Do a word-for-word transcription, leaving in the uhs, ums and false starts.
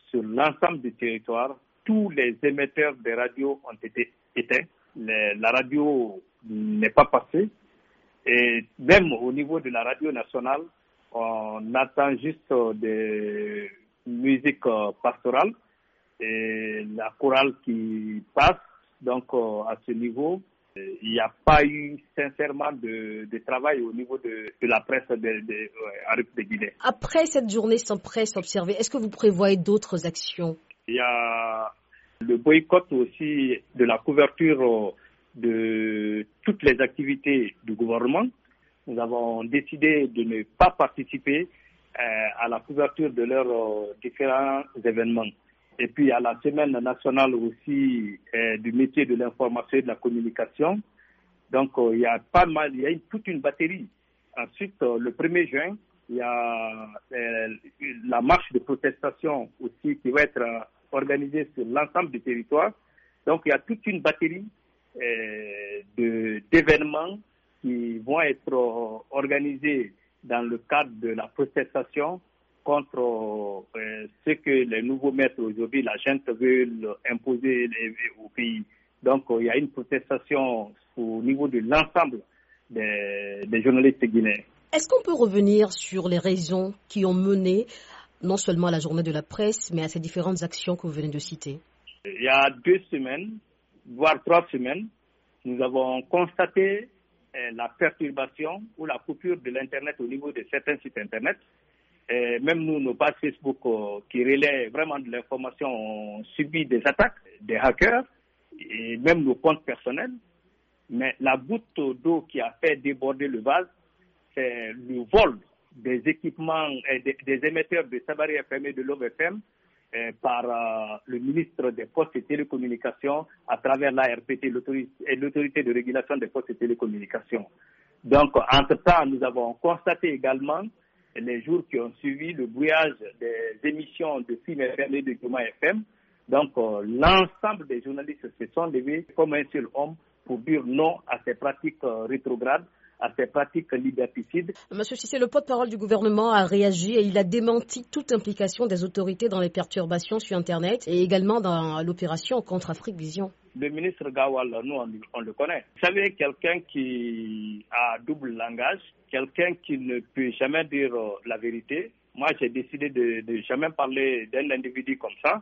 sur l'ensemble du territoire, tous les émetteurs de radio ont été éteints. Les, la radio n'est pas passée. Et même au niveau de la radio nationale, on attend juste des musiques pastorales et la chorale qui passe. Donc, à ce niveau, il n'y a pas eu sincèrement de, de travail au niveau de, de la presse de, de, de, de Guinée. Après cette journée sans presse observée, est-ce que vous prévoyez d'autres actions? Il y a le boycott aussi de la couverture de toutes les activités du gouvernement. Nous avons décidé de ne pas participer euh, à la couverture de leurs euh, différents événements. Et puis à la semaine nationale aussi euh, du métier de l'information et de la communication. Donc euh, il y a pas mal, il y a une, toute une batterie. Ensuite, euh, le premier juin, il y a euh, la marche de protestation aussi qui va être euh, organisée sur l'ensemble du territoire. Donc il y a toute une batterie euh, de, d'événements qui vont être euh, organisés dans le cadre de la protestation contre euh, ce que les nouveaux maîtres aujourd'hui, la gente veulent imposer les, au pays. Donc, euh, il y a une protestation au niveau de l'ensemble des, des journalistes guinéens. Est-ce qu'on peut revenir sur les raisons qui ont mené non seulement à la journée de la presse, mais à ces différentes actions que vous venez de citer? Il y a deux semaines, voire trois semaines, nous avons constaté euh, la perturbation ou la coupure de l'Internet au niveau de certains sites Internet. Et même nous, nos pages Facebook euh, qui relaient vraiment de l'information ont subi des attaques, des hackers, et même nos comptes personnels. Mais la goutte d'eau qui a fait déborder le vase, c'est le vol des équipements, et des, des émetteurs de Sabari F M et de Love F M euh, par euh, le ministre des Postes et Télécommunications à travers l'A R P T, l'autorité, et l'autorité de régulation des Postes et Télécommunications. Donc, entre-temps, nous avons constaté également les jours qui ont suivi le brouillage des émissions de F I M F M et de Goma F M. Donc, euh, l'ensemble des journalistes se sont levés comme un seul homme pour dire non à ces pratiques euh, rétrogrades, à ces pratiques liberticides. Monsieur Cissé, le porte-parole du gouvernement a réagi et il a démenti toute implication des autorités dans les perturbations sur Internet et également dans l'opération contre Afrique Vision. Le ministre Gawal, nous, on, on le connaît. Vous savez, quelqu'un qui a double langage, quelqu'un qui ne peut jamais dire euh, la vérité. Moi, j'ai décidé de ne jamais parler d'un individu comme ça.